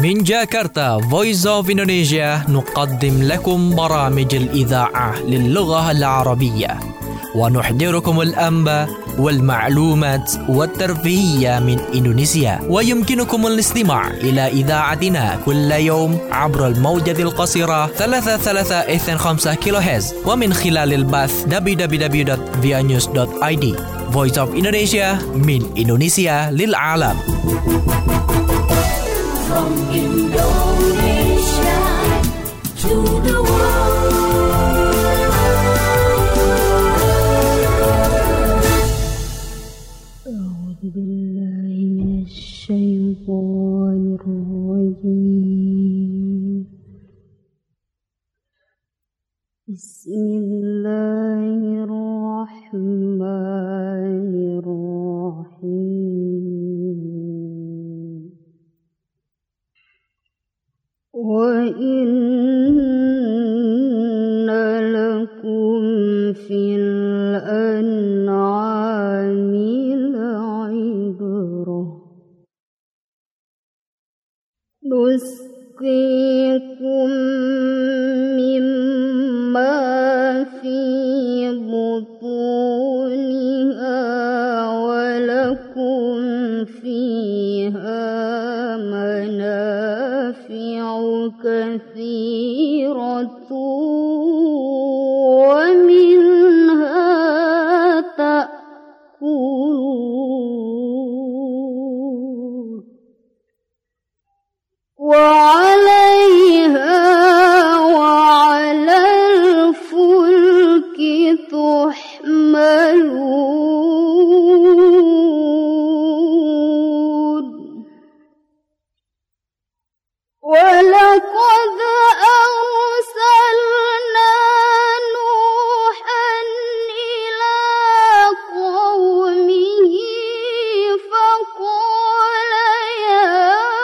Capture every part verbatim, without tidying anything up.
من جاكرتا Voice of Indonesia نقدم لكم برامج الإذاعة للغة العربية ونحضركم الأنباء والمعلومات والترفيهية من إندونيسيا. ويمكنكم الاستماع إلى إذاعتنا كل يوم عبر الموجة القصيرة ثلاثة ثلاثة اثنين خمسة كيلو هرتز ومن خلال البث دبليو دبليو دبليو دوت via news دوت i d. Voice of Indonesia من إندونيسيا للعالم. From Indonesia to the world. أعوذ بالله من الشيطان الرجيم. بسم الله الرحمن الرحيم. وَإِنَّ لَكُمْ فِي الْأَنْعَامِ لَعِبْرَةً نُسْقِيكُم مِّمَّا فِي بُطُونِهَا وَلَكُمْ فِيهَا منافع كثيرة ومنها تأكلون وعليها وعلى الفلك تحملون. ولقد أرسلنا نوحا إلى قومه فقال يا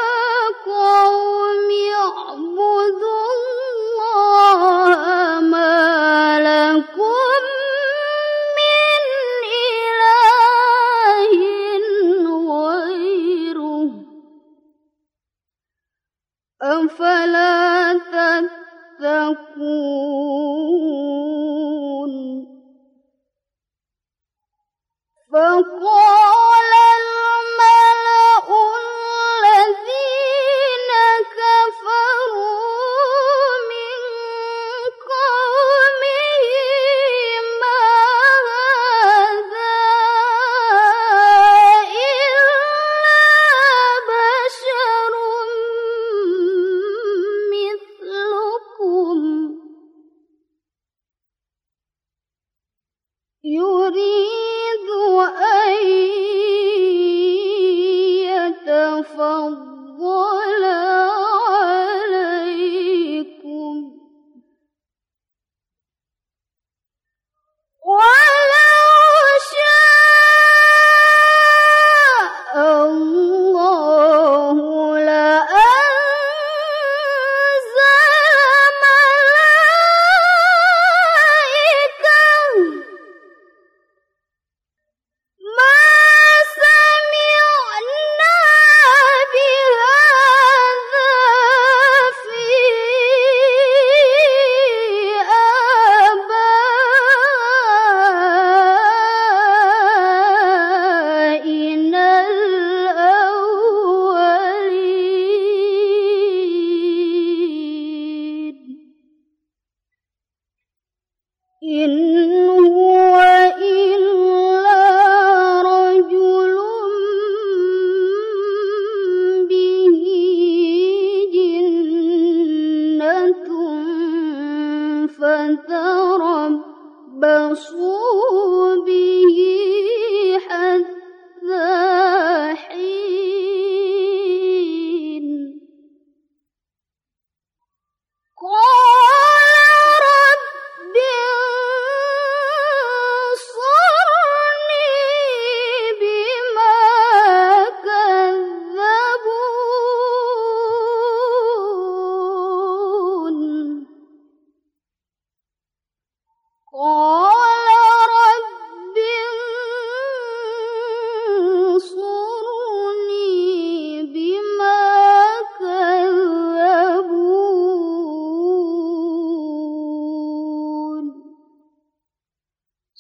قوم اعبدوا الله ما لكم من إله غيره أفلا تتقون. فقال الملأ الذين كفروا من قومه ما هذا إلا بشر مثلكم يريد أن يتفضل عليكم ولو شاء الله لأنزل ملائكة ما سمعنا بهذا في آبائنا الأولين. إن هو إلا رجل به جنة فتربصوا به حتى حين. قال رب انصرني بما كذبون. قال رب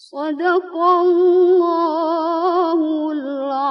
Sadaqallahul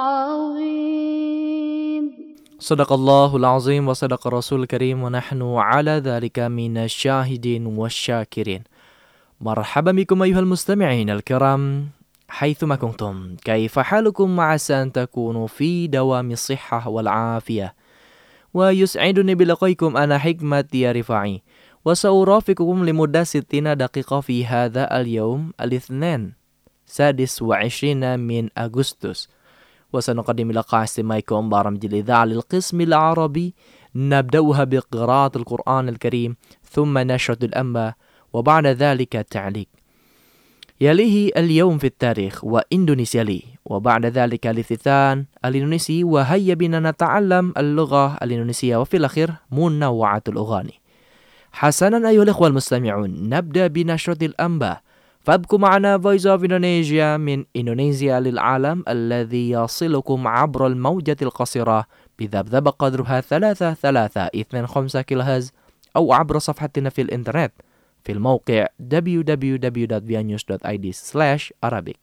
azim. Sadaqallahul azim wa sadaqa rasul karim wa nahnu ala dhalika minasyahidin wasyakirin. Marhaban bikum ayuhal mustami'in al-kiram haithuma kuntum. Kaifa halukum ma'asa an takunu fi dawami sihhah wal afiyah. Wa yus'iduni bilaqaikum ana hikmati ya rifa'i. Wa sa'urafikum limuddah sittina daqiqa fi hadha al-yawm al-ithnan sadis wa ishrina min Agustus. Wa sanuqaddim liqa istimaikum baramjil idha'a lil-qismi al-arabi. Nabda'uha biqira'at al-Qur'an al-karim thumma nashratu al-amba wa ba'da dhalika ta'liq. يليه اليوم في التاريخ وإندونيسيا لي وبعد ذلك الافتتان الإندونيسي وهيا بنا نتعلم اللغة الإندونيسية وفي الأخير منوعة الأغاني. حسنا أيها الإخوة المستمعون نبدأ بنشرة الأنباء فابقوا معنا Voice of Indonesia من إندونيسيا للعالم الذي يصلكم عبر الموجة القصيرة بذبذب قدرها ثلاثة ثلاثة اثنين خمسة كيلوهرتز أو عبر صفحتنا في الإنترنت في الموقع double-u double-u double-u dot via news dot i d slash arabic.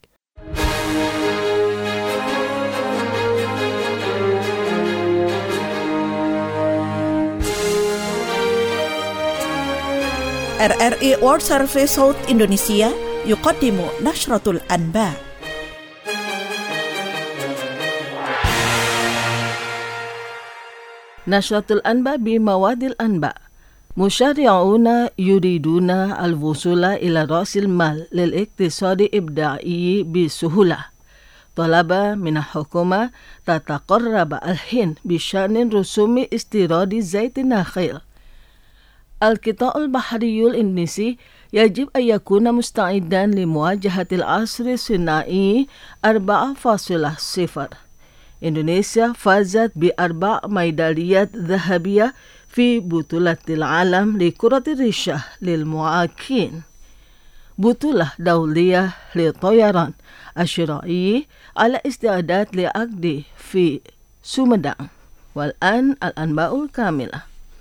R R I World Service South Indonesia يقدم نشرة الأنباء. نشرة الأنباء بمواد الأنباء. مشارعون يريدون الوصول إلى رأس المال للاقتصاد الإبداعي بسهولة. طلب من الحكومة تتقرب الهند بشأن رسوم استيراد زيت النخيل. القطاع البحري الإندونيسي يجب أن يكون مستعدا لمواجهة العصر الصناعي أربعة فاصلة صفر. إندونيسيا فازت بأربع ميداليات ذهبية في بطولة العالم لكرة الريشة للمعاكين. بطولة دولية للطيران الشراعي على استعداد لعقد في سومدان. والآن الأنباء الكاملة.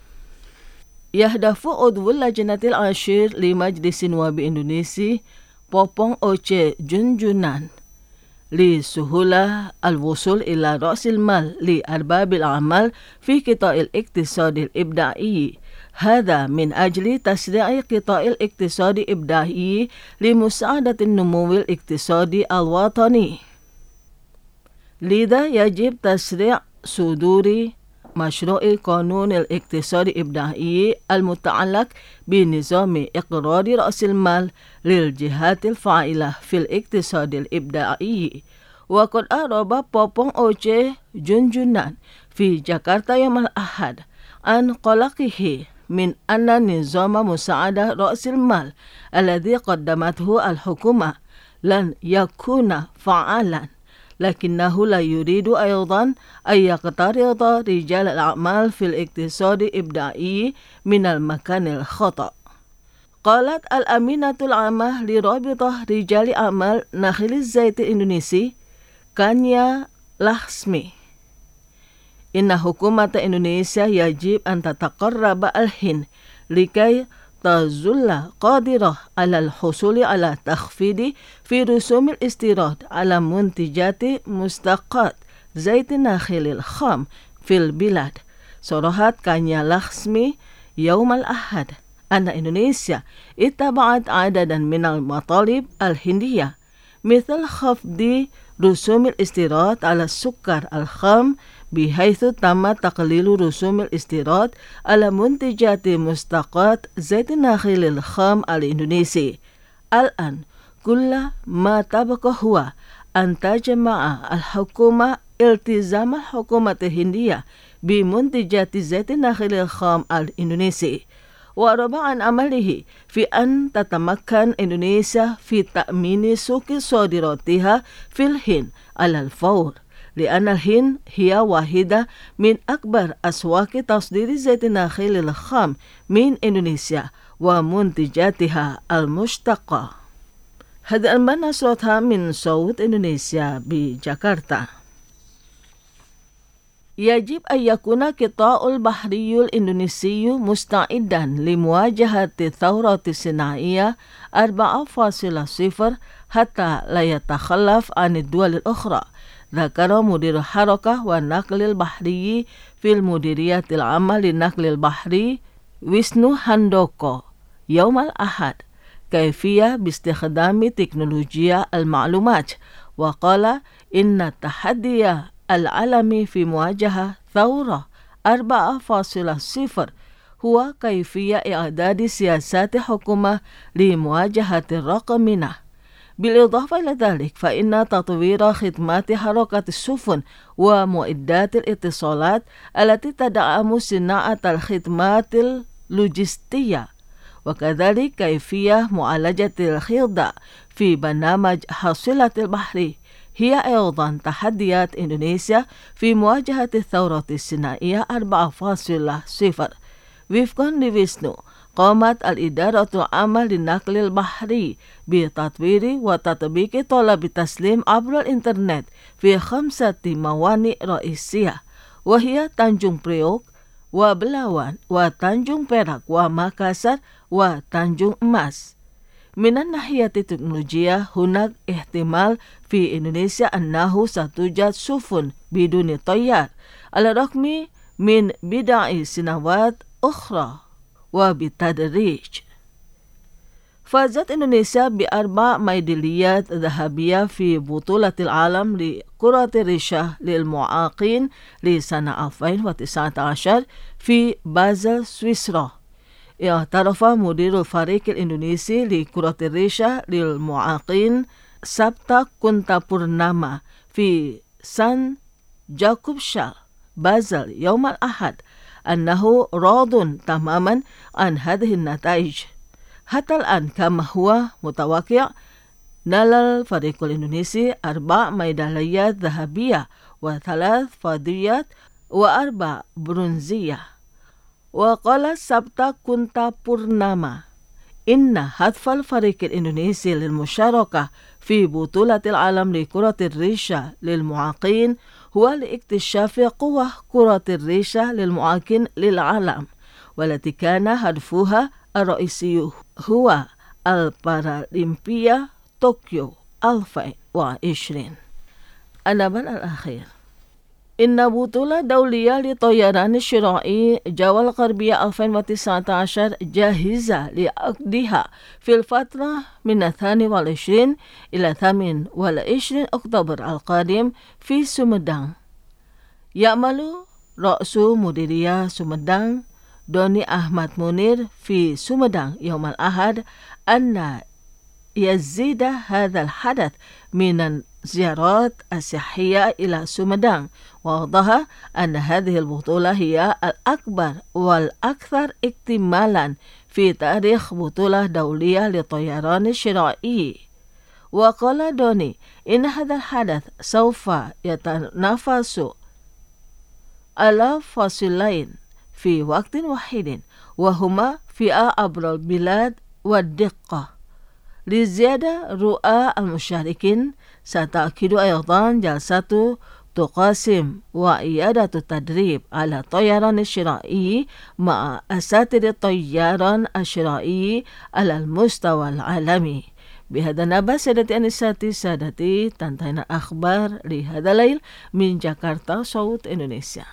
يهدف عضو اللجنة العاشر لمجلس النواب الإندونيسي بوبونغ أوتشي جونجونان لسهولة الوصول إلى رأس المال لأرباب الأعمال في قطاع الاقتصاد الإبداعي. هذا من أجل تسريع قطاع الاقتصاد الإبداعي لمساعدة النمو الاقتصادي الوطني. لذا يجب تسريع صدور مشروع قانون الاقتصاد الإبداعي المتعلق بنظام إقرار رأس المال للجهات الفاعلة في الاقتصاد الإبداعي. وقد أعرب بوبونغ أوتشي جونجونان في جاكرتا يوم الأحد عن قلقه من أن نظام مساعدة رأس المال الذي قدمته الحكومة لن يكون فعالا، لكنه لا يريد أيضا أن يقترض رجال الأعمال في الاقتصاد الإبداعي من المكان الخطأ. قالت الأمينة العامة لرابطة رجال أعمال نخيل الزيت الإندونيسي كانيا لاخسمي إن حكومة إندونيسيا يجب أن تتقرب الهند لكي تظل قادرة على الحصول على تخفيض في رسوم الاستيراد على منتجات مستقات زيت النخيل الخام في البلاد. صرحت كانيا لاخسمي يوم الأحد أن إندونيسيا اتبعت عددا من المطالب الهندية مثل خفض رسوم الاستيراد على السكر الخام، بحيث تم تقليل رسوم الاستيراد على منتجات مستقات زيت النخيل الخام الإندونيسي. الآن كل ما تبقى هو أن تجمع الحكومة التزام الحكومة الهندية بمنتجات زيت النخيل الخام الإندونيسي، وربع عن عمله في أن تتمكن إندونيسيا في تأمين سوق صادراتها في الهند على الفور، لأن الهند هي واحدة من أكبر أسواق تصدير زيت النخيل الخام من إندونيسيا ومنتجاتها المشتقة. هذا الأنباء نشرتها من صوت إندونيسيا بجاكرتا. يجب أن يكون القطاع البحري الإندونيسي مستعدا لمواجهة الثورة الصناعية أربعة فاصلة صفر حتى لا يتخلف عن الدول الأخرى، ذكر مدير الحركة والنقل البحري في المديرية العامة للنقل البحري ويسنو هاندوكو يوم الأحد كيفية باستخدام تكنولوجيا المعلومات، وقال إن التحدي العالمي في مواجهة ثورة أربعة فاصلة صفر هو كيفية إعداد سياسات حكومة لمواجهة الرقمنة. بالإضافة إلى ذلك فإن تطوير خدمات حركة السفن ومعدات الاتصالات التي تدعم صناعة الخدمات اللوجستية، وكذلك كيفية معالجة الخردة في برنامج حصيلة البحر هي أيضا تحديات إندونيسيا في مواجهة الثورة الصناعية أربعة فاصلة صفر. وفقا لويسنو قامت الإدارة العامة للنقل البحري بتطوير وتطبيق طلب التسليم عبر الإنترنت في خمسة موانئ رئيسية، وهي تانجung Priok وبلاوان وتانجung Perak ومakassar وتانجung Emas. من الناحية التكنولوجية هناك احتمال في إندونيسيا أنه ستوجد سفن بدون طيار على الرغم من بضع سنوات أخرى. وبالتدريج فازت إندونيسيا بأربع ميداليات ذهبية في بطولة العالم لكرة الريشة للمعاقين لسنة ألفين وتسعة عشر في بازل سويسرا. اعترف مدير الفريق الإندونيسي لكرة الريشة للمعاقين سابتا كونتابورناما في سان جاكوبشال بازل يوم الأحد أنه راض تماما عن هذه النتائج. حتى الآن كما هو متوقع نال الفريق الإندونيسي أربع ميداليات ذهبية وثلاث فضيات وأربع برونزية. وقال سابتا كونتابورناما إن هدف الفريق الإندونيسي للمشاركة في بطولة العالم لكرة الريشة للمعاقين هو لاكتشاف قوة كرة الريشة للمعاقين للعالم، والتي كان هدفها الرئيسي هو البارالمبيا طوكيو ألفين وعشرين. النبأ الأخير إن بطولة دولية لطيران الشراعي جوا الغربية ألفين وتسعة عشر جاهزة لعقدها في الفترة من الثاني والعشرين إلى الثامن والعشرين أكتوبر القادم في سومدang. يعمل رأس مديرية سومدang دوني أحمد منير في سومدang يوم الأحد أن يزيد هذا الحدث من الزيارات الصحية إلى سومدang، ووضح أن هذه البطولة هي الأكبر والأكثر اكتمالا في تاريخ بطولة دولية للطيران الشراعي. وقال دوني إن هذا الحدث سوف يتنافس على فصلين في وقت واحد، وهما في عبر البلاد والدقة. لزيادة رؤى المشاركين ستأكد أيضا جلسة تقاسم وإعادة التدريب على الطيران الشراعي مع أساتذة الطيران الشراعي على المستوى العالمي. بهذا نبأ سادتي أنساتي سادتي تنتهينا أخبار لهذا الليل من جاكرتا صوت إندونيسيا.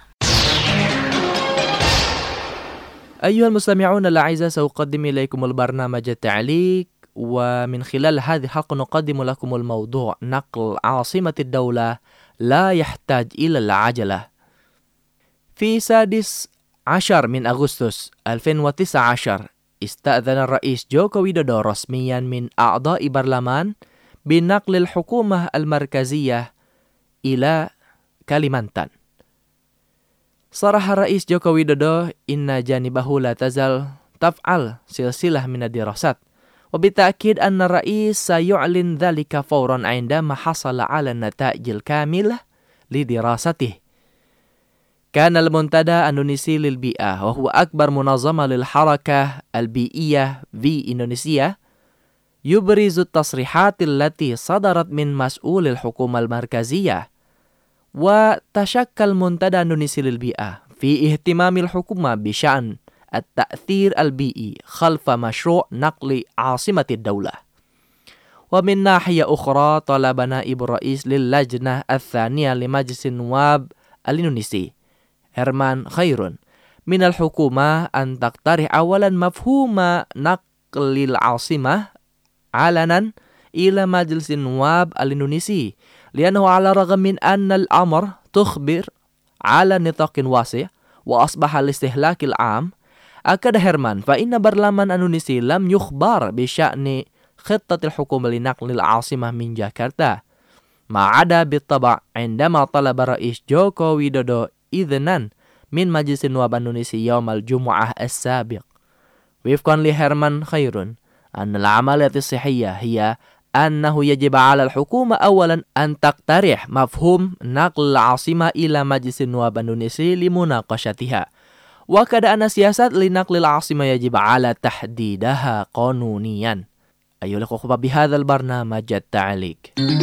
أيها المستمعون الأعزاء، سأقدم إليكم البرنامج التعليق، ومن خلال هذه الحلقة نقدم لكم الموضوع نقل عاصمة الدولة لا يحتاج إلى العجلة. في سادس عشر من أغسطس ألفين وتسعة عشر استأذن الرئيس جوكو ويدودو رسميا من أعضاء برلمان بنقل الحكومة المركزية إلى كاليمانتان. صرح الرئيس جوكو ويدودو إن جانبه لا تزال تفعل سلسلة من الدراسات، وبالتأكيد أن الرئيس سيعلن ذلك فورا عندما حصل على النتائج الكاملة لدراسته. كان المنتدى الإندونيسي للبيئة، وهو أكبر منظمة للحركة البيئية في إندونيسيا، يبرز التصريحات التي صدرت من مسؤول الحكومة المركزية، وتشكل منتدى إندونيسي للبيئة في اهتمام الحكومة بشأن التأثير البيئي خلف مشروع نقل عاصمة الدولة. ومن ناحية أخرى طلب نائب الرئيس للجنة الثانية لمجلس النواب الإندونيسي هرمان خيرون من الحكومة أن تقترح أولا مفهوم نقل العاصمة علنا إلى مجلس النواب الإندونيسي، لأنه على الرغم من أن الأمر تخبر على نطاق واسع وأصبح الاستهلاك العام، أكد هرمان فإن برلمان إندونيسي لم يخبر بشأن خطة الحكومة لنقل العاصمة من جاكرتا، ما عدا بالطبع عندما طلب رئيس جوكو ويدودو إذنا من مجلس النواب الإندونيسي يوم الجمعة السابق. وفقا لهرمان خيرون أن العملية الصحية هي أنه يجب على الحكومة أولا أن تقترح مفهوم نقل العاصمة إلى مجلس النواب الإندونيسي لمناقشتها، وكذا أن سياسات لنقل العاصمة يجب على تحديدها قانونيا. أيها الأخوة، بهذا البرنامج التعليق.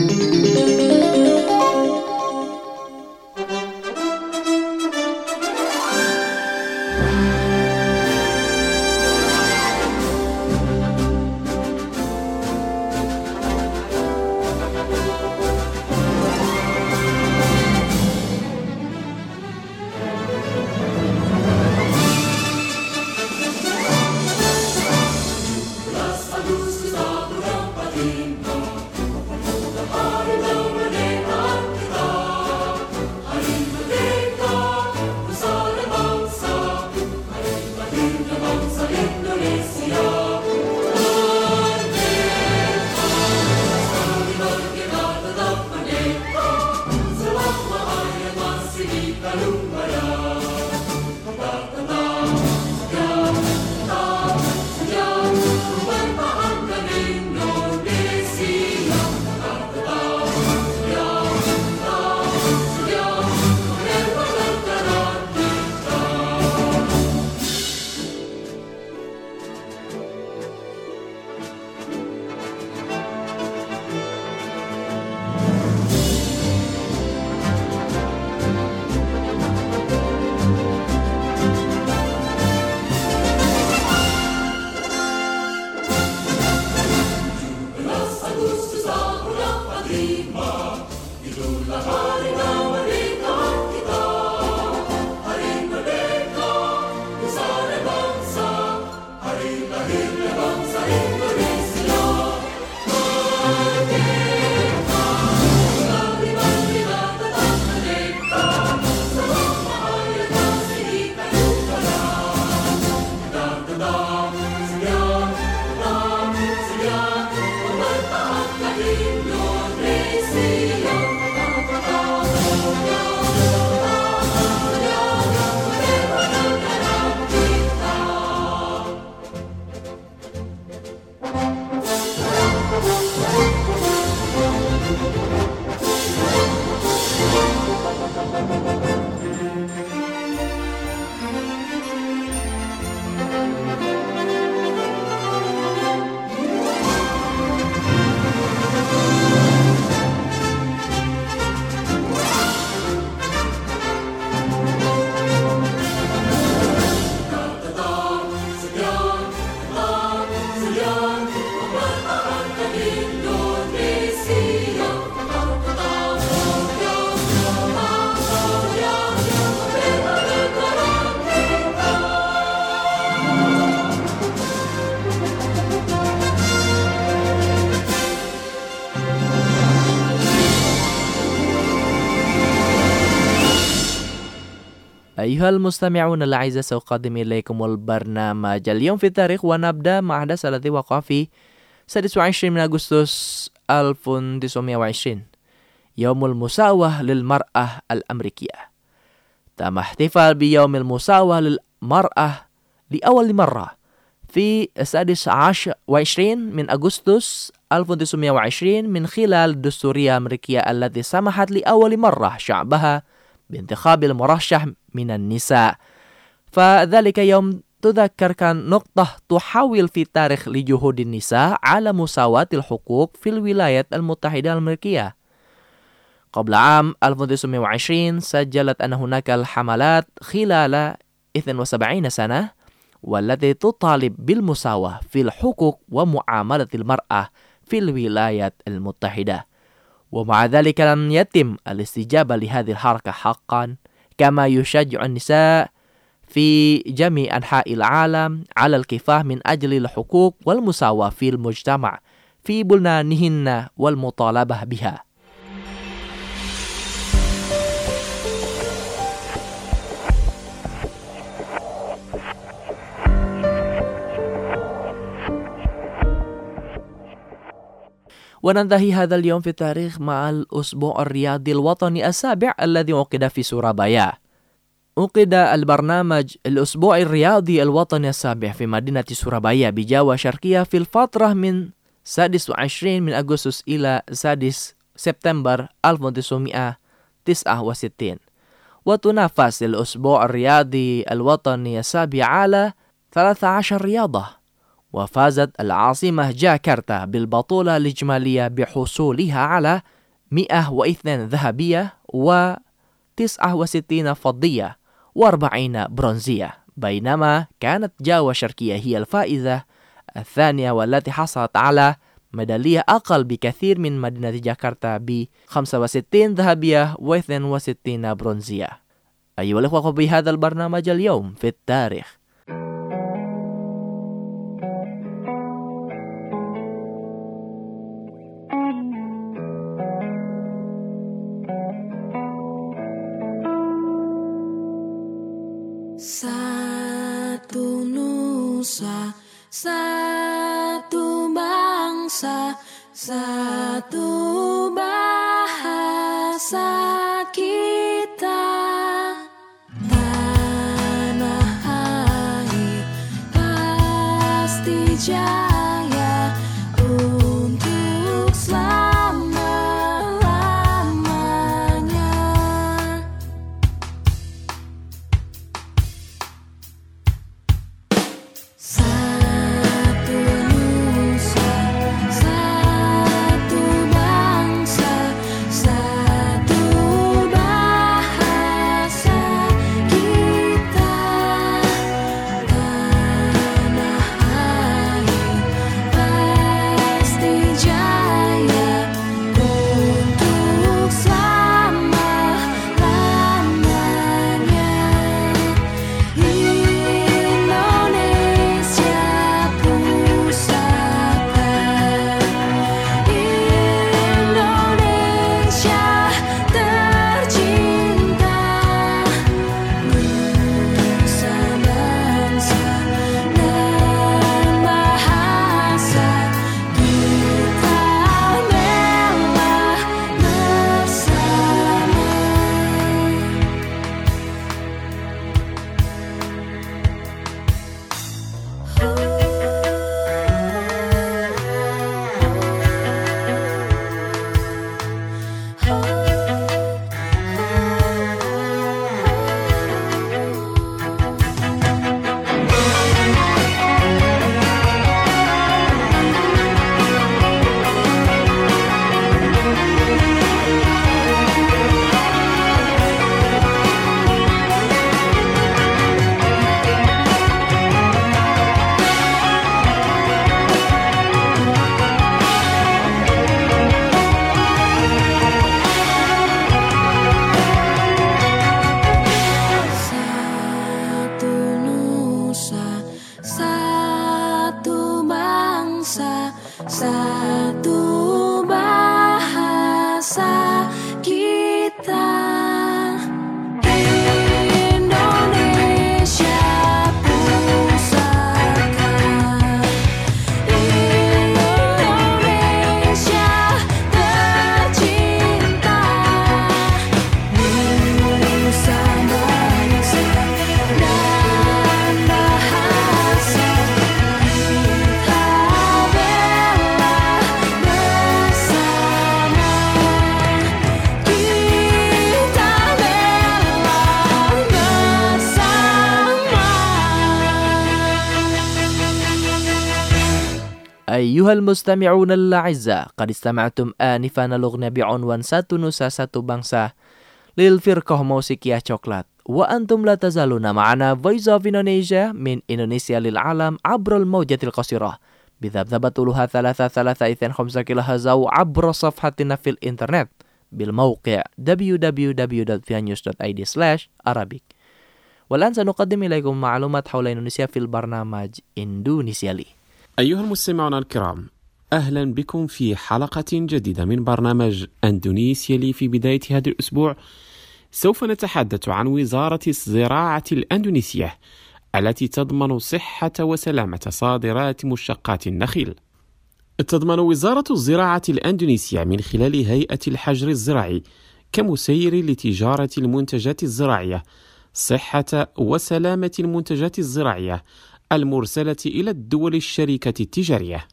أيها المستمعون الأعزاء، سأقدم إليكم البرنامج اليوم في التاريخ، ونبدأ مع الحدث الذي وقع في السادس والعشرين من أغسطس ألف وتسعمائة وعشرين، يوم المساواة للمرأة الأمريكية. تم احتفال بيوم المساواة للمرأة لأول مرة في السادس عشر وعشرين من أغسطس ألف وتسعمائة وعشرين من خلال الدستورية الأمريكية التي سمحت لأول مرة شعبها بانتخاب المرشح من النساء. فذلك يوم تذكر كان نقطة تحول في التاريخ لجهود النساء على مساواة الحقوق في الولايات المتحدة الأمريكية. قبل عام ألف وتسعمائة وعشرين سجلت أن هناك الحملات خلال اثنتين وسبعين سنة والتي تطالب بالمساواة في الحقوق ومعاملة المرأة في الولايات المتحدة، ومع ذلك لم يتم الاستجابة لهذه الحركة حقا، كما يشجع النساء في جميع أنحاء العالم على الكفاح من أجل الحقوق والمساواة في المجتمع في بلدانهن والمطالبة بها. وننتهي هذا اليوم في التاريخ مع الأسبوع الرياضي الوطني السابع الذي عقد في سورابايا. عقد البرنامج الأسبوع الرياضي الوطني السابع في مدينة سورابايا بجاوة شرقية في الفترة من سادس وعشرين من أغسطس إلى سادس سبتمبر ألف وتسعمائة وتسعة وستين، وتنافس الأسبوع الرياضي الوطني السابع على ثلاثة عشر رياضة. وفازت العاصمة جاكرتا بالبطولة الإجمالية بحصولها على مئة واثنين ذهبية وتسعة وستين فضية وأربعين برونزية، بينما كانت جاوة شرقية هي الفائزة الثانية والتي حصلت على ميدالية أقل بكثير من مدينة جاكرتا ب خمسة وستين ذهبية و اثنين وستين برونزية. أيها الأخوة، بهذا البرنامج اليوم في التاريخ. Satu nusa, satu bangsa, satu bahasa kita. Tanah air pasti jaya untuk selama-lamanya. Satu nusa, satu bangsa. أيها المستمعون الأعزاء، قد استمعتم آنفا الأغنية بعنوان Satu Nusa Satu Bangsa للفرقة موسيقية شوكولات. وأنتم لا تزالون معنا Voice of Indonesia من إندونيسيا للعالم عبر الموجة القصيرة بذبذبة طولها ثلاثة ثلاثة اثنين خمسة كيلو هرتز أو عبر صفحتنا في الإنترنت بالموقع دبليو دبليو دبليو دوت فيا نيوز دوت آي دي سلاش أرابيك. والآن سنقدم إليكم معلومات حول إندونيسيا في البرنامج إندونيسيا لي. أيها المستمعون الكرام، أهلا بكم في حلقة جديدة من برنامج إندونيسيا لي. في بداية هذا الأسبوع سوف نتحدث عن وزارة الزراعة الأندونيسية التي تضمن صحة وسلامة صادرات مشتقات النخيل. تضمن وزارة الزراعة الأندونيسية من خلال هيئة الحجر الزراعي كمسير لتجارة المنتجات الزراعية صحة وسلامة المنتجات الزراعية المرسلة إلى الدول الشريكة التجارية.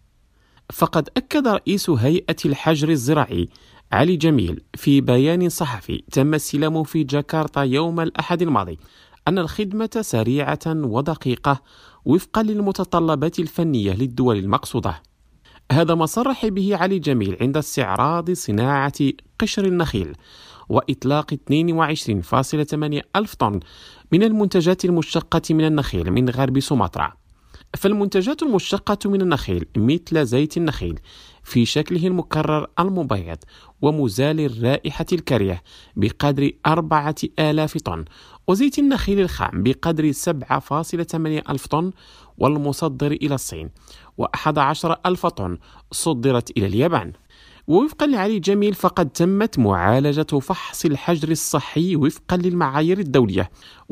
فقد أكد رئيس هيئة الحجر الزراعي علي جميل في بيان صحفي تم استلامه في جاكرتا يوم الأحد الماضي أن الخدمة سريعة ودقيقة وفقا للمتطلبات الفنية للدول المقصودة. هذا ما صرح به علي جميل عند استعراض صناعة قشر النخيل وإطلاق اثنين وعشرين فاصلة ثمانية ألف طن من المنتجات المشتقة من النخيل من غرب سومطرة. فالمنتجات المشتقة من النخيل مثل زيت النخيل في شكله المكرر المبيض ومزال الرائحة الكريهة بقدر أربعة آلاف طن، وزيت النخيل الخام بقدر سبعة فاصلة ثمانية ألف طن والمصدر إلى الصين، وأحد عشر ألف طن صدرت إلى اليابان. ووفقا لعلي جميل فقد تمت معالجة فحص الحجر الصحي وفقا للمعايير الدولية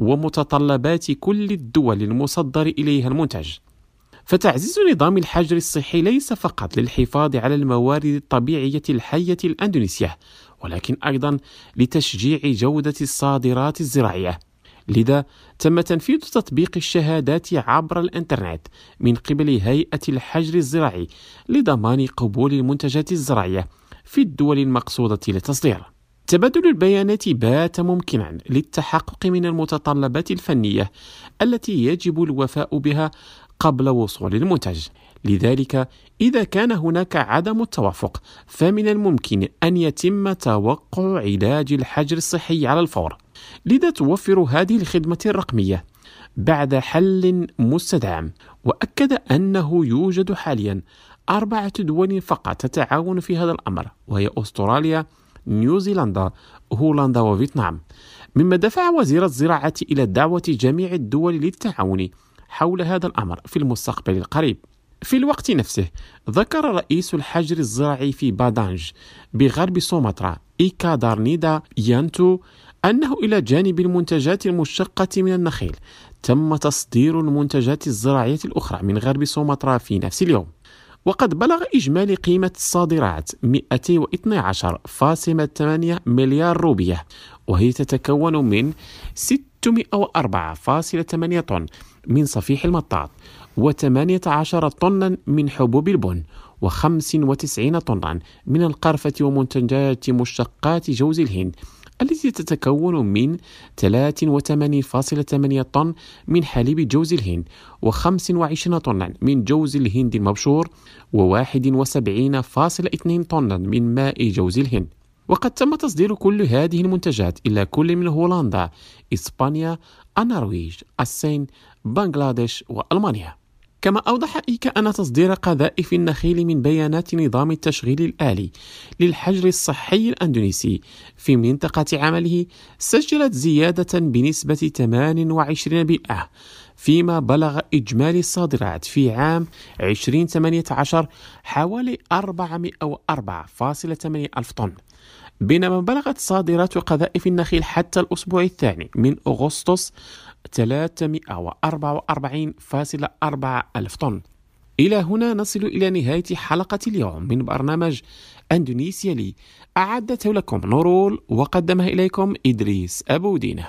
ومتطلبات كل الدول المصدر إليها المنتج. فتعزيز نظام الحجر الصحي ليس فقط للحفاظ على الموارد الطبيعية الحية الأندونيسية، ولكن أيضا لتشجيع جودة الصادرات الزراعية. لذا تم تنفيذ تطبيق الشهادات عبر الإنترنت من قبل هيئة الحجر الزراعي لضمان قبول المنتجات الزراعية في الدول المقصودة للتصدير. تبادل البيانات بات ممكنا للتحقق من المتطلبات الفنية التي يجب الوفاء بها قبل وصول المنتج. لذلك إذا كان هناك عدم التوافق فمن الممكن أن يتم توقع علاج الحجر الصحي على الفور. لذا توفر هذه الخدمة الرقمية بعد حل مستدام. وأكد أنه يوجد حاليا أربعة دول فقط تتعاون في هذا الأمر، وهي أستراليا، نيوزيلندا، هولندا وفيتنام، مما دفع وزير الزراعة إلى دعوة جميع الدول للتعاون حول هذا الأمر في المستقبل القريب. في الوقت نفسه ذكر رئيس الحجر الزراعي في بادانج بغرب سومطرة إيكا دارنيدا يانتو أنه إلى جانب المنتجات المشتقة من النخيل تم تصدير المنتجات الزراعية الأخرى من غرب سومطرة في نفس اليوم. وقد بلغ إجمالي قيمة الصادرات مئتين واثني عشر فاصلة ثمانية مليار روبية، وهي تتكون من ستمئة وأربعة فاصلة ثمانية طن من صفيح المطاط، وثمانية عشر طنا من حبوب البن، وخمسة وتسعين طنا من القرفة ومنتجات مشتقات جوز الهند التي تتكون من ثلاثة وثمانين فاصلة ثمانية طن من حليب جوز الهند، وخمسة وعشرين طنا من جوز الهند المبشور، وواحد وسبعين فاصلة اثنين طنا من ماء جوز الهند. وقد تم تصدير كل هذه المنتجات إلى كل من هولندا، إسبانيا، النرويج، الصين، بنغلاديش وألمانيا. كما أوضح إيكا أن تصدير قذائف النخيل من بيانات نظام التشغيل الآلي للحجر الصحي الأندونيسي في منطقة عمله سجلت زيادة بنسبة ثمانية وعشرين بالمئة، فيما بلغ إجمالي الصادرات في عام ألفين وثمانية عشر حوالي أربعمئة وأربعة فاصلة ثمانية ألف طن، بينما بلغت صادرات قذائف النخيل حتى الأسبوع الثاني من أغسطس ثلاثمئة وأربعة وأربعين فاصلة أربعة ألف طن. إلى هنا نصل إلى نهاية حلقة اليوم من برنامج إندونيسيا لي، أعدته لكم نورول وقدمها إليكم إدريس أبو دينة.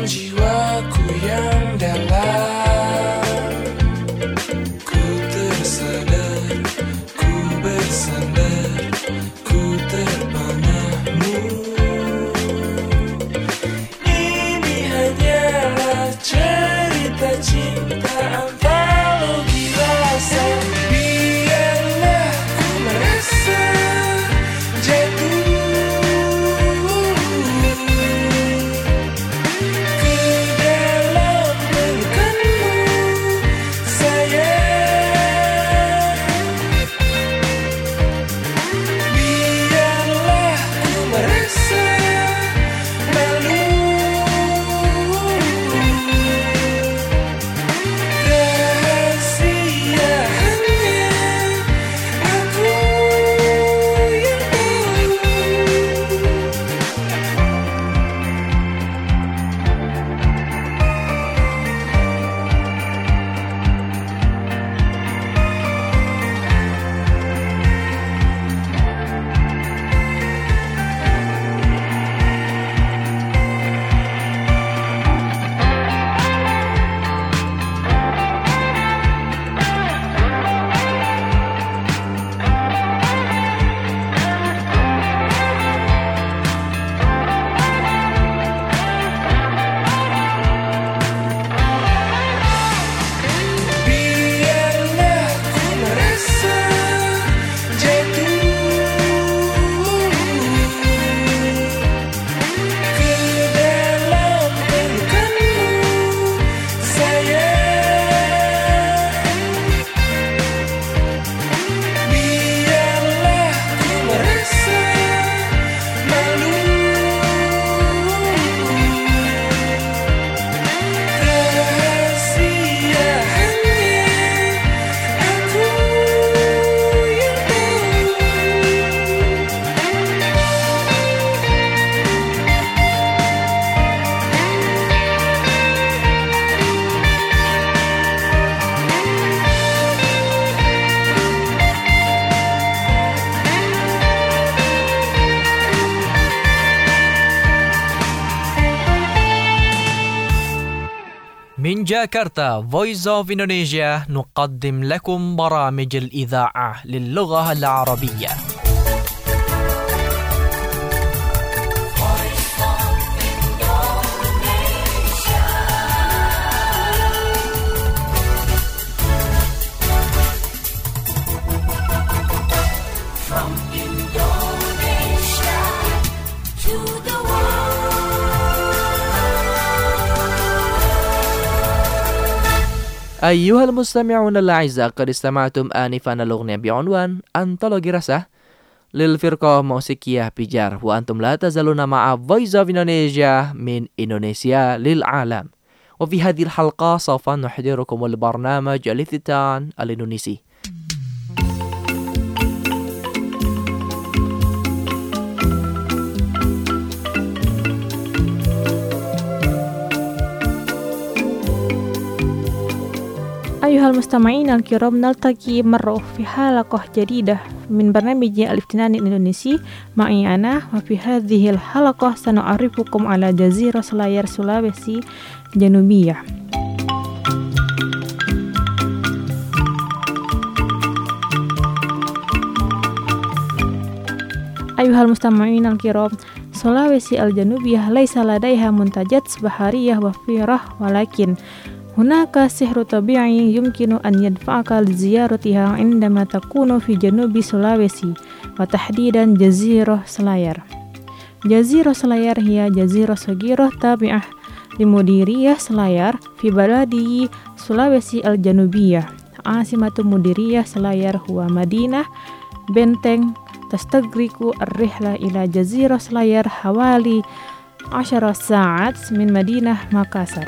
jiwaku yang dalam. Ku tersadar, ku bersandar, ku terpanamu. Ini hanyalah cerita cinta antologi rasa. Biarlah ku merasa jatuh ke dalam pelukanmu, sayang. Biarlah ku merasa malu. Rahasia hanya aku yang tahu. Biarlah ku merasa jatuh ke dalam pelukanmu, sayang. Biarlah ku merasa malu. Rahasia hanya aku yang tahu. من جاكرتا Voice of Indonesia نقدم لكم برامج الإذاعة للغة العربية. From Indonesia to the أيها المستمعون الأعزاء، قد استمعتم آنفا الأغنية بعنوان أنطولوجي رسة للفرقة موسيقية بيجار، وأنتم لا تزالون مع Voice of Indonesia من إندونيسيا للعالم. وفي هذه الحلقة سوف نحضركم البرنامج الافتتان الإندونيسي. أيها المستمعين الكرام، نلتقي مرة في حلقة جديدة من برنامج الافتتان الإندونيسي معي أنا. وفي هذه الحلقة سنعرفكم على جزيرة سلاير سلاويسي جنوبية. أيها المستمعين الكرام، سلاويسي الجنوبية ليس لديها منتجات بحرية وفيرة، ولكن هناك سحر طبيعي يمكن أن يدفعك لزيارتها عندما تكون في جنوب سلاويسي، وتحديدا جزيرة سلاير. جزيرة سلاير هي جزيرة صغيرة تابعة لمديرية سلاير في بلاد سلاويسي الجنوبية. عاصمة مديرية سلاير هو مدينة بنتنغ. تستغرق الرحلة إلى جزيرة سلاير حوالي عشر ساعات من مدينة مakassar.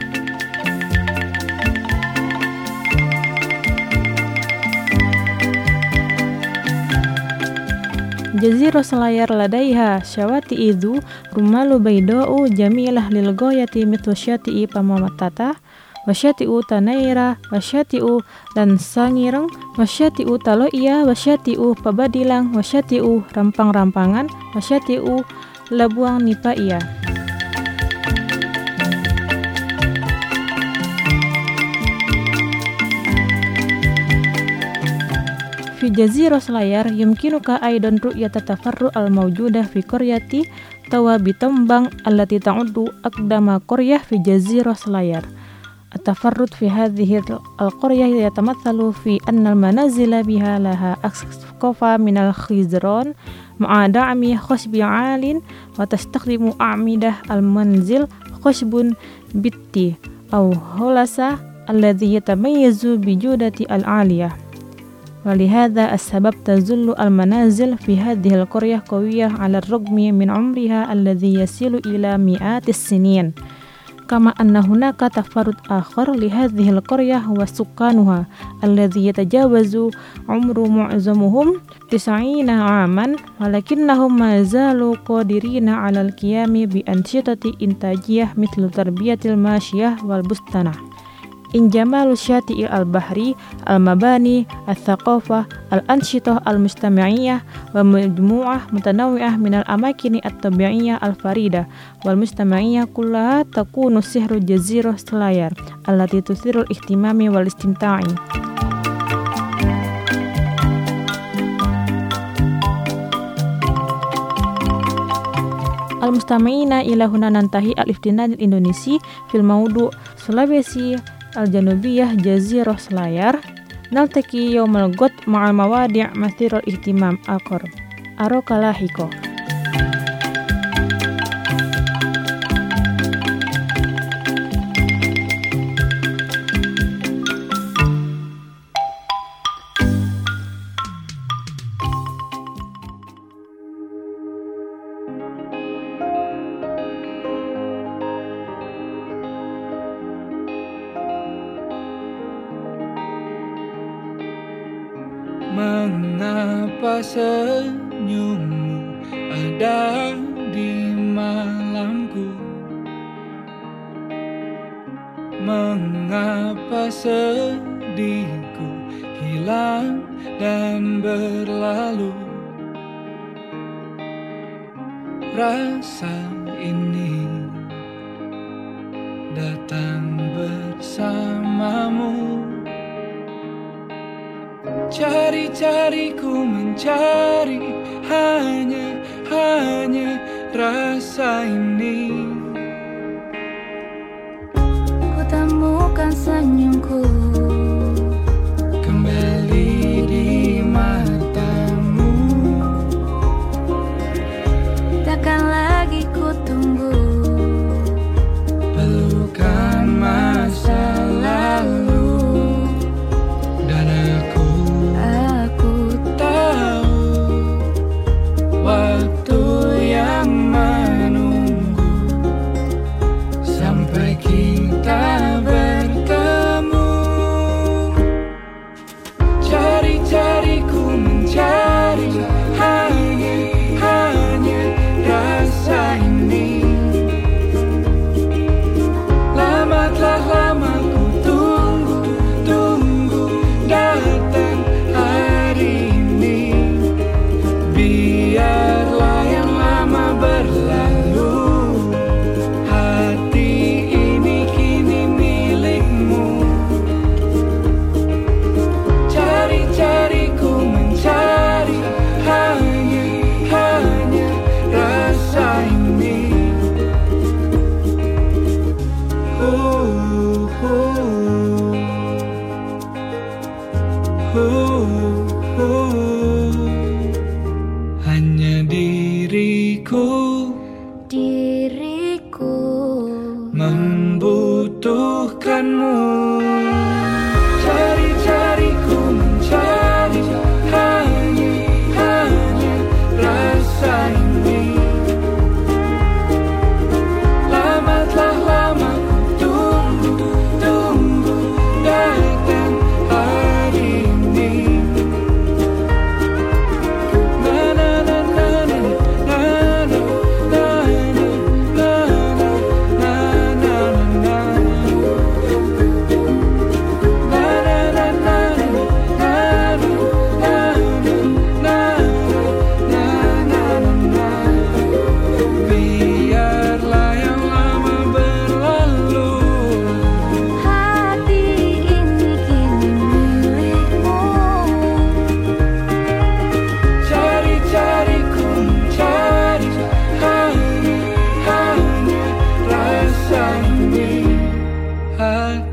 جزيرة سلاير لديها شواطئ ذو رمال بيضاء جميلة للغاية مثل شاطئ بامامتاتا وشاطئ تانيرا وشاطئ Lansangireng وشاطئ Taloia وشاطئ Pabadilang وشاطئ Rampang-Rampangan وشاطئ Labuang Nipaia. وفي جزيرة سلاير يمكنك أيضا رؤية التفرع الموجودة في قرية توابي تمبang التي تعد أقدم قرية في جزيرة سلاير. التفرد في هذه القرية يتمثل في أن المنازل بها لها أسقف من الخزران مع دعم خشب عال، وتستخدم أعمدة المنزل خشب بتي أو هلسة الذي يتميز بجودة العالية. ولهذا السبب تظل المنازل في هذه القرية قوية على الرغم من عمرها الذي يصل إلى مئات السنين. كما أن هناك تفرد آخر لهذه القرية هو سكانها الذي يتجاوز عمر معظمهم تسعين عاما، ولكنهم ما زالوا قادرين على القيام بأنشطة إنتاجية مثل تربية الماشية والبستنة. إن جمال الشاطئ البحري، المباني، الثقافة، الأنشطة المجتمعية، ومجموعة متنوعة من الأماكن الطبيعية الفريدة والمجتمعية كلها تكون سحر جزيرة سلاير التي تثير الاهتمام والاستمتاع. المستمعين، إلى هنا ننتهي الافتتاح الإندونيسي في الموضوع سلawesi الجنوبية جزيرة سلاير. نلتقي يوم الغد مع مواضيع مثيرة الاهتمام آخر. أراك لاحقا. Mengapa senyummu ada di malamku? Mengapa sedihku hilang dan berlalu? Rasa ini datang bersamamu. Cari-cari ku mencari hanya, hanya rasa ini. Ku temukan senyumku kembali di matamu. Takkan lagi ku tunggu pelukan masa lalu. Dan aku, aku tahu waktu yang menunggu sampai kita bertemu. Cari-cari ku mencari hanya, hanya rasa ini. Lama telah lama ku tunggu, tunggu datang hari ini. Biarlah yang lama berlalu, hati ini kini milikmu. Cari-cari ku mencari hanya, hanya rasa ini. Uh, uh, uh, uh. Hanya diriku diriku membutuhkanmu. Cari-cari ku mencari hanya, hanya rasa ini. Lama telah lama ku tunggu, tunggu datang hari ini. Na na na na na na na na na na na na na na.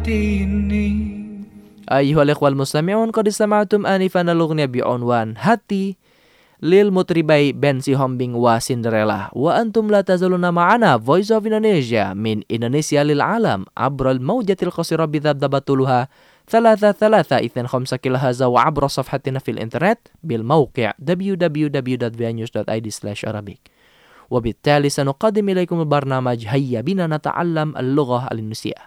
hati ini. Ayyuhal ikhwal mustami'un, qad istama'tum anifan al-ughniya bi'unwan Hati lil mutribai Ben Si Hombing wa Cinderella. Wa antum la tazaluna ma'ana Voice of Indonesia min Indonesia lil alam abral mawjatil qasira bidhabdabatuluha thalatha thalatha ithan khamsa kilahaza wa abra safhatina fil internet bil mawqi' w w w dot v news dot i d slash arabic. وبالتالي سنقدم إليكم البرنامج هيا بنا نتعلم اللغة الإندونيسية.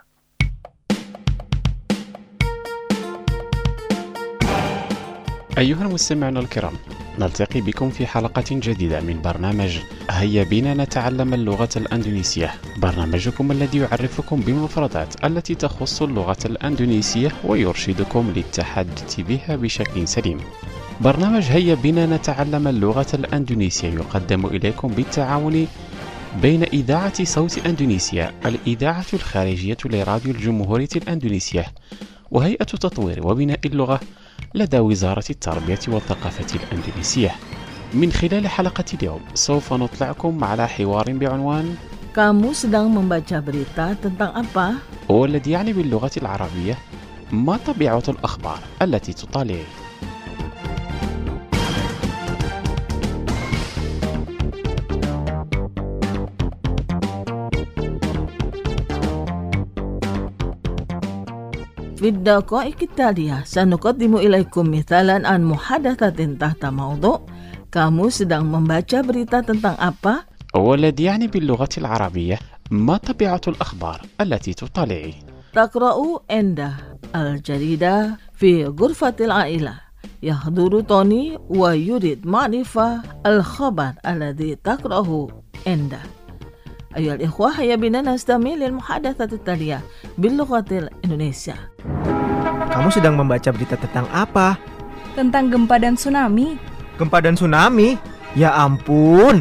أيها المستمعون الكرام، نلتقي بكم في حلقة جديدة من برنامج هيا بنا نتعلم اللغة الأندونيسية، برنامجكم الذي يعرفكم بمفردات التي تخص اللغة الأندونيسية ويرشدكم للتحدث بها بشكل سليم. برنامج هيا بنا نتعلم اللغة الأندونيسية يقدم إليكم بالتعاون بين إذاعة صوت أندونيسيا، الإذاعة الخارجية لراديو الجمهورية الأندونيسية، وهيئة تطوير وبناء اللغة لدى وزارة التربية والثقافة الأندونيسية. من خلال حلقة اليوم سوف نطلعكم على حوار بعنوان Kamu sedang membaca berita tentang apa? والذي يعني باللغة العربية ما طبيعة الأخبار التي تطالعي. في الدقائق التالية سنقدم إليكم مثالا عن محادثة تحت موضوع Kamu sedang membaca berita tentang apa? والذي يعني باللغة العربية ما طبيعة الأخبار التي تطالعي. تقرأ عند الجريدة في غرفة العائلة. يحضر توني ويريد معرفة الخبر الذي تقرأه عنده. أيها الإخوة، هيا بنا نستمع للمحادثة التالية باللغة الإندونيسية. Kamu sedang membaca berita tentang apa? Tentang gempa dan tsunami. Gempa dan tsunami? Ya ampun!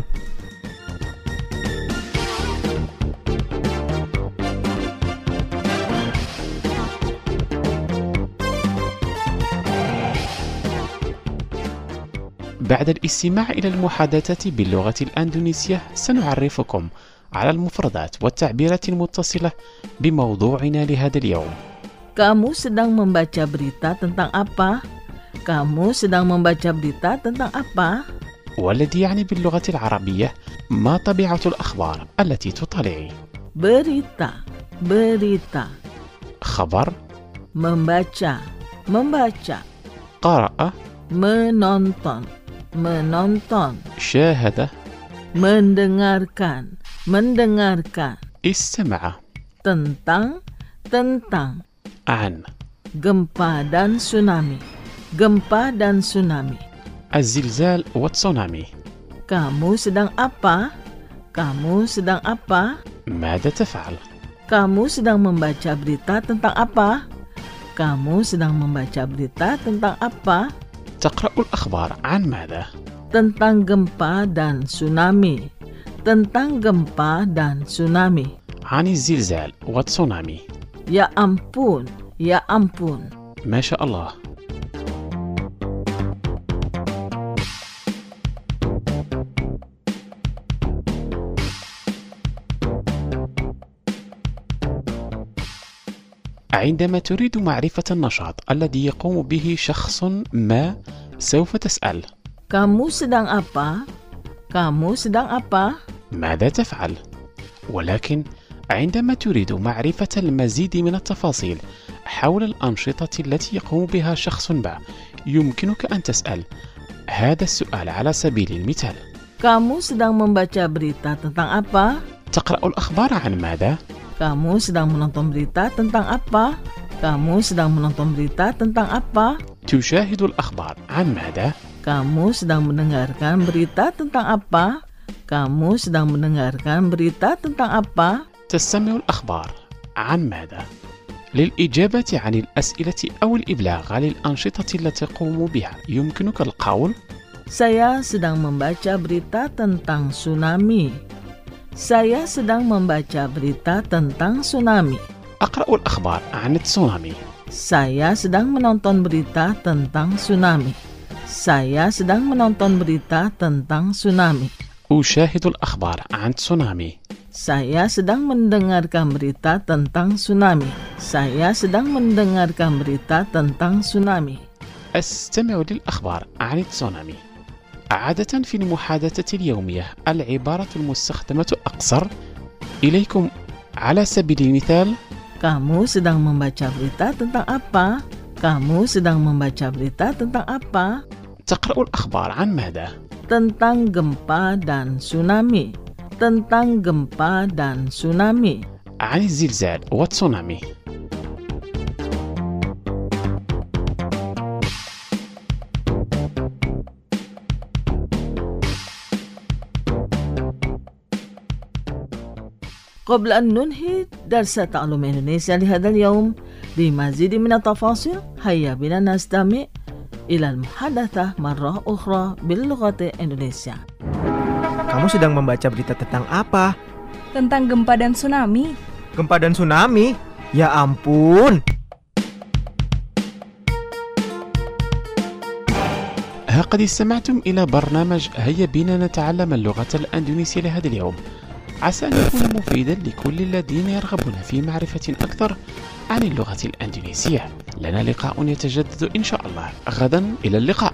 بعد الاستماع إلى المحادثة باللغة الأندونيسية سنعرفكم على المفردات والتعبيرات المتصلة بموضوعنا لهذا اليوم. Kamu sedang membaca berita tentang apa? Kamu sedang membaca berita tentang apa? والذي يعني باللغة العربية ما طبيعة الأخبار التي تطالعي. Berita, berita. خبر. Membaca, membaca. قرأ. Menonton, menonton. شاهد. Mendengarkan, mendengarkan. استمع. Tentang, tentang. عن. Gempa dan tsunami, gempa dan tsunami. الزلزال والتسونامي. Kamu sedang apa? Kamu sedang apa? ماذا تفعل؟ Kamu sedang membaca berita tentang apa? Kamu sedang membaca berita tentang apa? تقرأ الأخبار عن ماذا؟ Tentang gempa dan tsunami. Tentang gempa dan tsunami. عن الزلزال والتسونامي. Ya ampun, ya ampun. ما شاء الله. عندما تريد معرفة النشاط الذي يقوم به شخص ما سوف تسأل Kamu sedang apa? Kamu sedang apa? ماذا تفعل؟ ولكن عندما تريد معرفة المزيد من التفاصيل حول الأنشطة التي يقوم بها شخص ما يمكنك أن تسأل هذا السؤال على سبيل المثال. Kamu sedang membaca berita tentang apa? تقرأ الأخبار عن ماذا؟ Kamu sedang menonton berita tentang apa? Kamu sedang menonton berita tentang apa? تشاهد الأخبار عن ماذا؟ Kamu sedang mendengarkan berita tentang apa? Kamu sedang mendengarkan berita tentang apa? تستمع الأخبار عن ماذا؟ للإجابة عن الأسئلة أو الإبلاغ عن الأنشطة التي تقوم بها يمكنك القول Saya sedang membaca berita tentang tsunami. Saya sedang membaca berita tentang tsunami. أقرأ الأخبار عن التسونامي. Saya sedang menonton berita tentang tsunami. Saya sedang menonton berita tentang tsunami. أشاهد الأخبار عن تسونامي. Saya sedang mendengarkan berita tentang tsunami. Saya sedang mendengarkan berita tentang tsunami. أستمع للأخبار عن التسونامي. عادة في المحادثة اليومية العبارة المستخدمة أقصر. إليكم على سبيل المثال. Kamu sedang membaca berita tentang apa? Kamu sedang membaca berita tentang apa? تقرأ الأخبار عن ماذا؟ Tentang gempa dan tsunami. Tentang gempa dan tsunami. عن الزلزال والتسونامي. قبل أن ننهي درس تعلم إندونيسيا لهذا اليوم بمزيد من التفاصيل هيا بنا نستمع إلى المحادثة مرة أخرى باللغة الإندونيسية. Kamu sedang membaca berita tentang apa? Tentang gempa dan tsunami. Gempa dan tsunami? Ya ampun. قد استمعتم إلى برنامج هيا بنا نتعلم اللغة الأندونيسية لهذا اليوم. عسى أن يكون مفيدا لكل الذين يرغبون في معرفة أكثر عن اللغة الأندونيسية. لنا لقاء يتجدد إن شاء الله غدا. إلى اللقاء.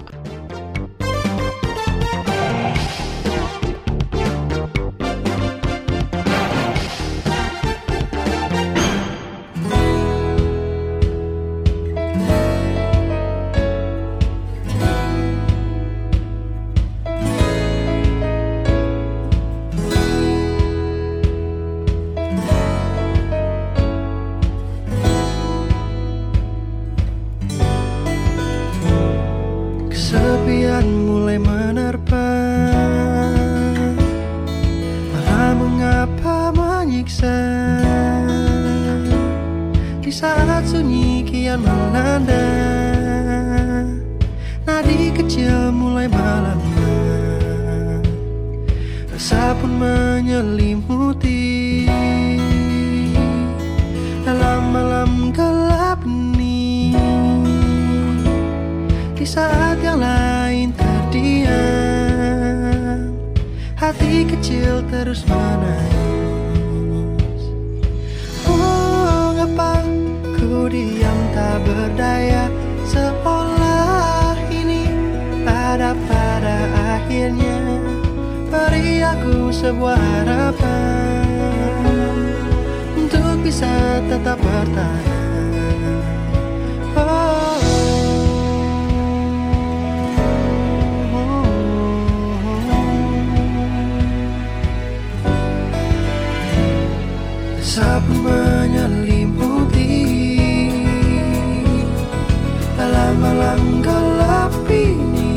Kesepian mulai menerpa, malah mengapa menyiksa. Di saat sunyi kian melanda, nadi kecil mulai melanda. Rasa pun menyelimuti dalam malam gelap ini. Di saat yang lain terdiam, hati kecil terus menangis. Oh, ngapa ku diam tak berdaya, seolah ini ada pada akhirnya. Beri aku sebuah harapan untuk bisa tetap bertahan. Oh, sapu menyelimuti dalam malam gelap ini.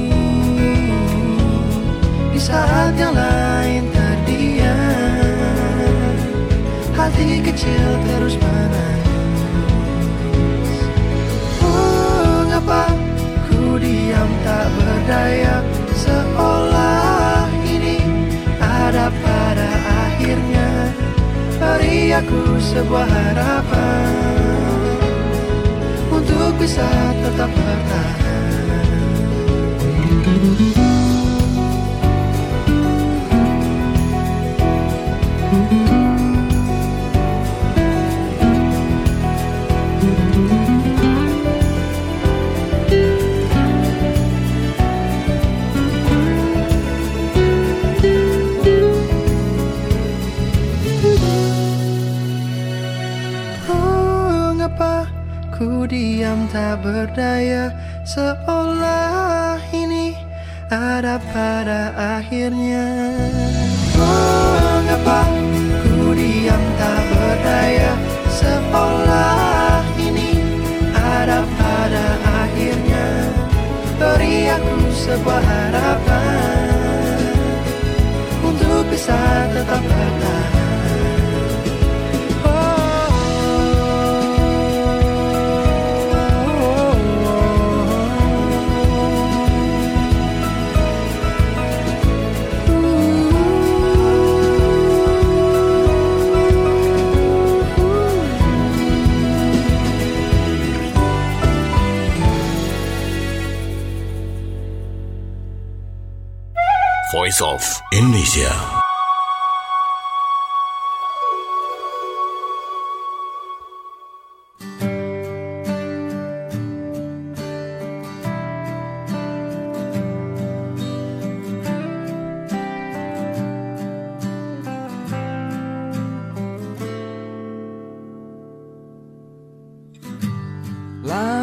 Di saat yang lain terdiam, hati kecil terus menangis. Oh, ngapa ku diam tak berdaya, seolah ini ada pada akhirnya. Beri aku sebuah harapan untuk bisa tetap bertahan. Ku diam tak berdaya, seolah ini ada pada akhirnya. Oh, ngapa ku diam tak berdaya, seolah ini ada pada akhirnya. Beri aku sebuah harapan untuk bisa tetap bertahan. Voice of Indonesia.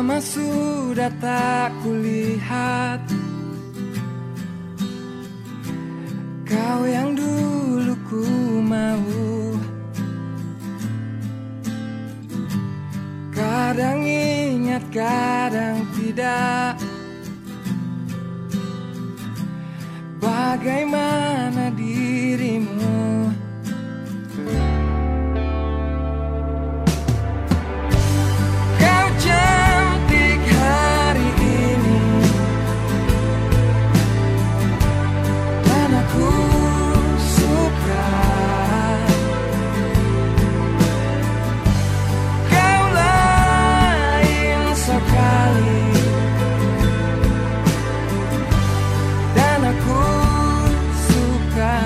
Lama sudah tak kulihat kau yang dulu ku mau. Kadang ingat, kadang tidak. Bagaimana dirimu? Kau cantik hari ini dan aku suka. Kau lain sekali dan aku suka.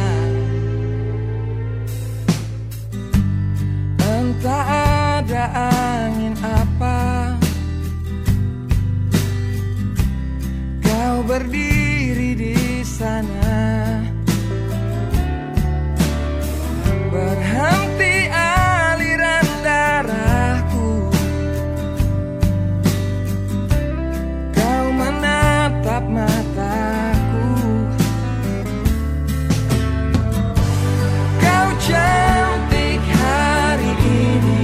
Entah ada angin apa, kau berdiri di sana. Berhenti aliran darahku, kau menatap mataku. Kau cantik hari ini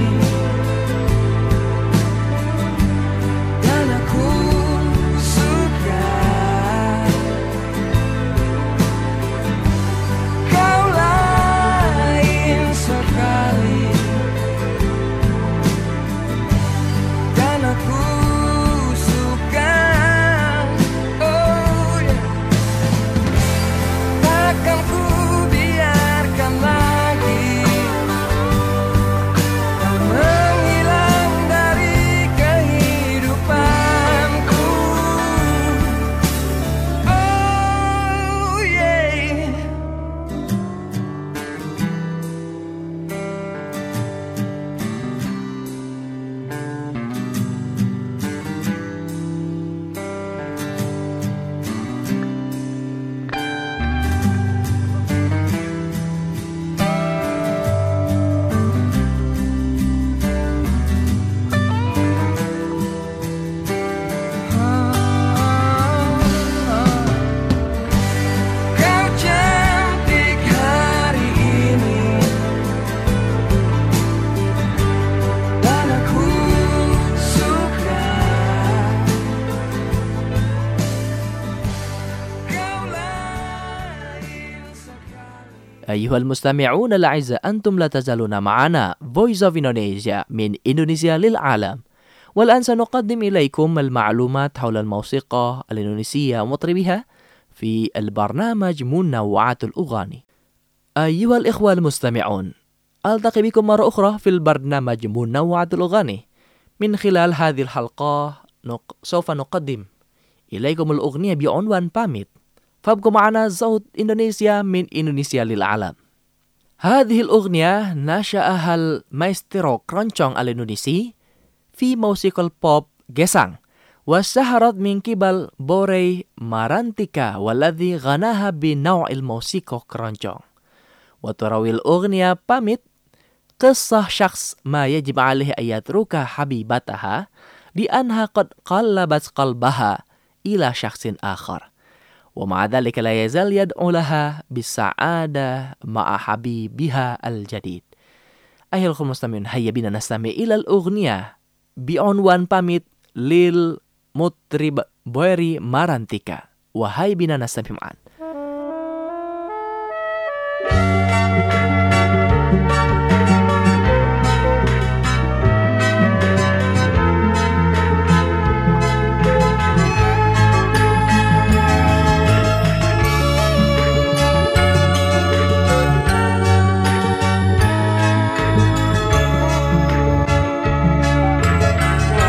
dan aku suka. Kau lain sekali dan aku suka. Oh yeah. Takkan ku biarkan lagi kau menghilang dari kehidupanku. Oh yeah. Kau cantik hari ini dan aku suka. Kau lain sekali. أيها المستمعون الأعزاء، أنتم لا تزالون معنا Voice of Indonesia من إندونيسيا للعالم. والآن سنقدم إليكم المعلومات حول الموسيقى الإندونيسية ومطربيها في البرنامج منوعات الأغاني. أيها الإخوة المستمعون، ألتقي بكم مرة أخرى في البرنامج منوعات الأغاني. من خلال هذه الحلقة نق... سوف نقدم إليكم الأغنية بعنوان باميت. فابقوا معنا صوت إندونيسيا من إندونيسيا للعالم. هذه الأغنية نشأها المايسترو كرونشونغ الإندونيسي في موسيقى البوب جيسانغ، واشتهرت من قبل بوري مارانتيكا والذي غناها بنوع الموسيقى كرونشونغ. وتروي الأغنية باميت قصة شخص ما يجب عليه أن يترك حبيبتها لأنها قد قلبت قلبها إلى شخص آخر، ومع ذلك لا يزال يدعو لها بالسعادة مع حبيبها الجديد. أيها الأخوة المستمعون، هيا بنا نستمع إلى الأغنية بعنوان باميت للمطرب بوري مارانتيكا، وهيا بنا نستمع معا.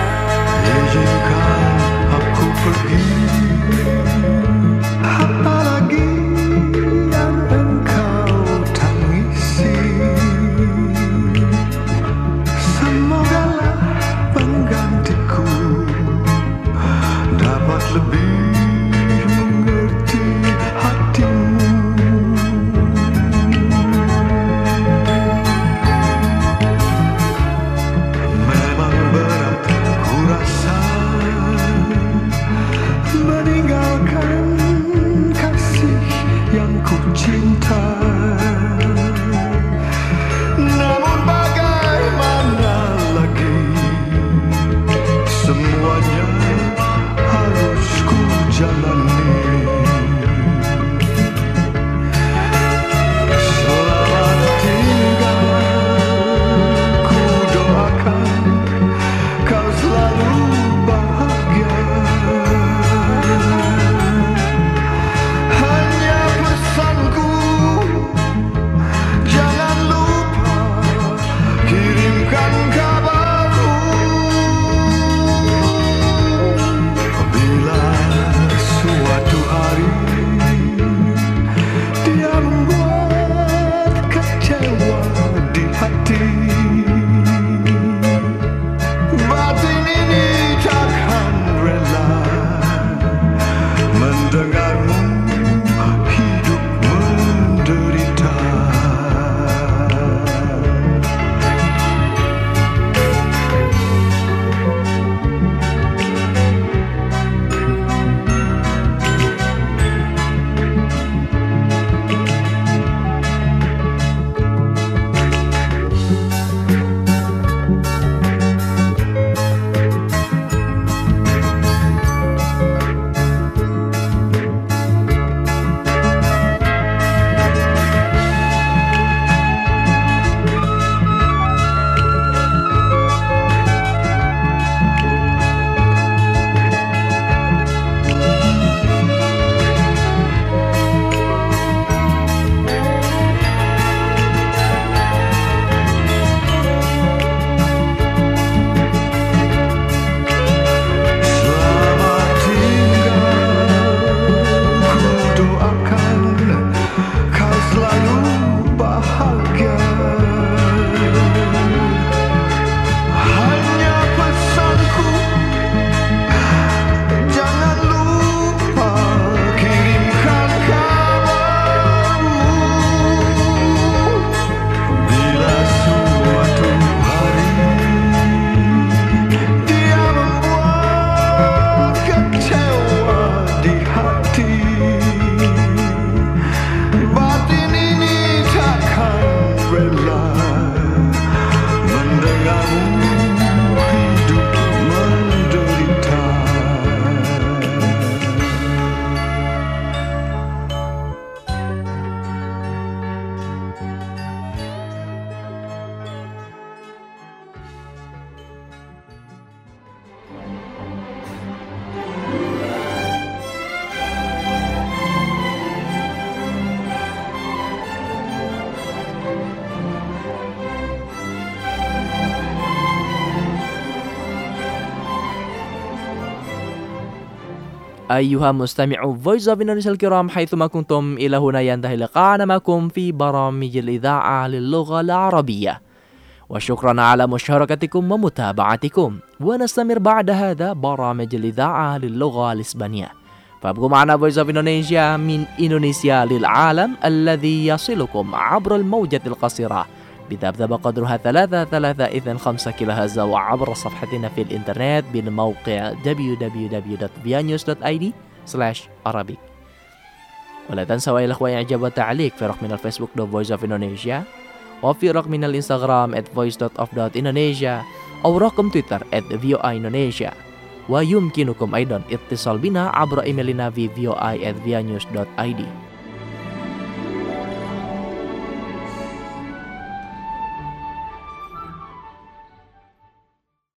Izinkan aku pergi, apalagi أيها مستمعو Voice of Indonesia الكرام حيثما كنتم إلى هنا ينتهي لقاءنا معكم في برامج الإذاعة للغة العربية وشكرا على مشاركتكم ومتابعتكم ونستمر بعد هذا برامج الإذاعة للغة الإسبانية فابقوا معنا Voice of Indonesia من إندونيسيا للعالم الذي يصلكم عبر الموجة القصيرة بذبذبة قدرها ثلاثة ثلاثة إذن خمسة كيلو هرتز وعبر صفحتنا في الإنترنت بالموقع دبليو دبليو دبليو دوت فيا نيوز دوت آي دي سلاش عربي. ولا تنسوا يا الأخوة إعجاب وتعليق في رقمنا الفيسبوك دوت فويس أوف إندونيسيا وفي رقمنا الإنستغرام at voice dot of dot indonesia أو رقم تويتر at voa indonesia ويمكنكم أيضا اتصال بنا عبر إيميلنا في voa at via news dot I D.